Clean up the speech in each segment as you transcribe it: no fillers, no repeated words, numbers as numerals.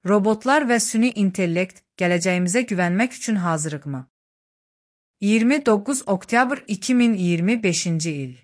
Robotlar və süni intellekt gələcəyimizə güvənmək üçün hazırıq mı? 29 oktyabr 2025-ci il.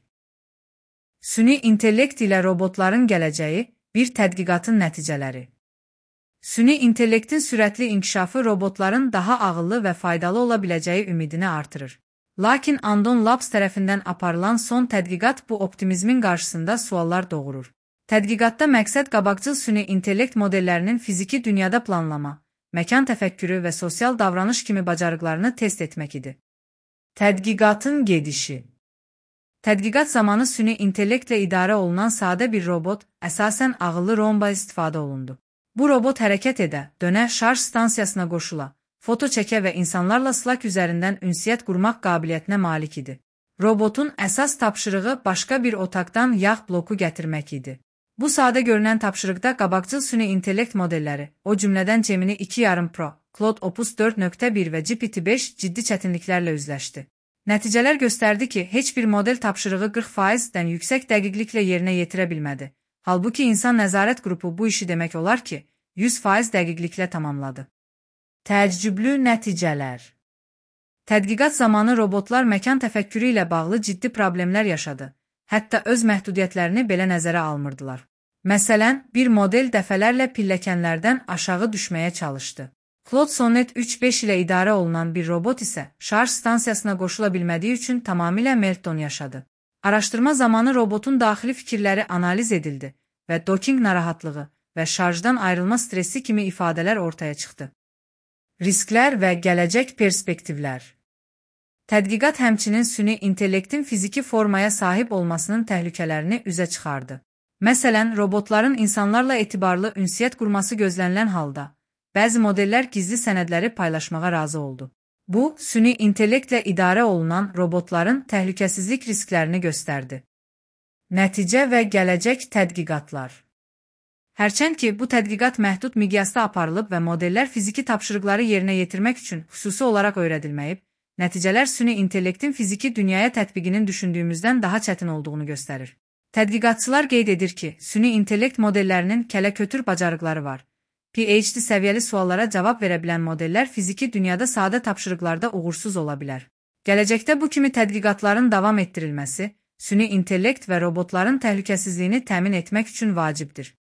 Süni intellekt ilə robotların gələcəyi bir tədqiqatın nəticələri. Süni intellektin sürətli inkişafı robotların daha ağıllı və faydalı ola biləcəyi ümidini artırır. Lakin Andon Labs tərəfindən aparılan son tədqiqat bu optimizmin qarşısında suallar doğurur. Tədqiqatda məqsəd qabaqcıl süni intellekt modellərinin fiziki dünyada planlama, məkan təfəkkürü və sosial davranış kimi bacarıqlarını test etmək idi. Tədqiqatın gedişi. Tədqiqat zamanı süni intellektlə idarə olunan sadə bir robot, əsasən ağıllı romba istifadə olundu. Bu robot hərəkət edə, dönə, şarj stansiyasına qoşula, foto çəkə və insanlarla Slack üzərindən ünsiyyət qurmaq qabiliyyətinə malik idi. Robotun əsas tapşırığı başqa bir otaqdan yağ bloku gətirmək idi. Bu sadə görünən tapşırıqda qabaqcıl süni intellekt modelləri, o cümlədən Gemini 2.5 Pro, Claude Opus 4.1 və GPT-5 ciddi çətinliklərlə üzləşdi. Nəticələr göstərdi ki, heç bir model tapşırığı 40%-dən yüksək dəqiqliklə yerinə yetirə bilmədi. Halbuki insan nəzarət qrupu bu işi demək olar ki, 100% dəqiqliklə tamamladı. Təəccüblü nəticələr. Tədqiqat zamanı robotlar məkan təfəkkürü ilə bağlı ciddi problemlər yaşadı. Hətta öz məhdudiyyətlərini belə nəzərə almırdılar. Məsələn, bir model dəfələrlə pilləkənlərdən aşağı düşməyə çalışdı. Claude Sonnet 3.5 ilə idarə olunan bir robot isə şarj stansiyasına qoşula bilmədiyi üçün tamamilə meltdown yaşadı. Araşdırma zamanı robotun daxili fikirləri analiz edildi və docking narahatlığı və şarjdan ayrılma stressi kimi ifadələr ortaya çıxdı. Risklər və gələcək perspektivlər. Tədqiqat həmçinin süni intellektin fiziki formaya sahib olmasının təhlükələrini üzə çıxardı. Məsələn, robotların insanlarla etibarlı ünsiyyət qurması gözlənilən halda, bəzi modellər gizli sənədləri paylaşmağa razı oldu. Bu, süni intellektlə idarə olunan robotların təhlükəsizlik risklərini göstərdi. Nəticə və gələcək tədqiqatlar. Hərçənd ki, bu tədqiqat məhdud miqyasda aparılıb və modellər fiziki tapşırıqları yerinə yetirmək üçün xüsusi olaraq öyrədilməyib, nəticələr süni intellektin fiziki dünyaya tətbiqinin düşündüyümüzdən daha çətin olduğunu göstərir. Tədqiqatçılar qeyd edir ki, süni intellekt modellərinin kələ-kötür bacarıqları var. PhD səviyyəli suallara cavab verə bilən modellər fiziki dünyada sadə tapşırıqlarda uğursuz ola bilər. Gələcəkdə bu kimi tədqiqatların davam etdirilməsi, süni intellekt və robotların təhlükəsizliyini təmin etmək üçün vacibdir.